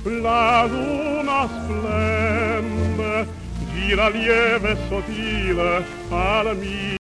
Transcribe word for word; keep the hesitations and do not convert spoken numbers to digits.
La luna splende, gira lieve e sottile al mio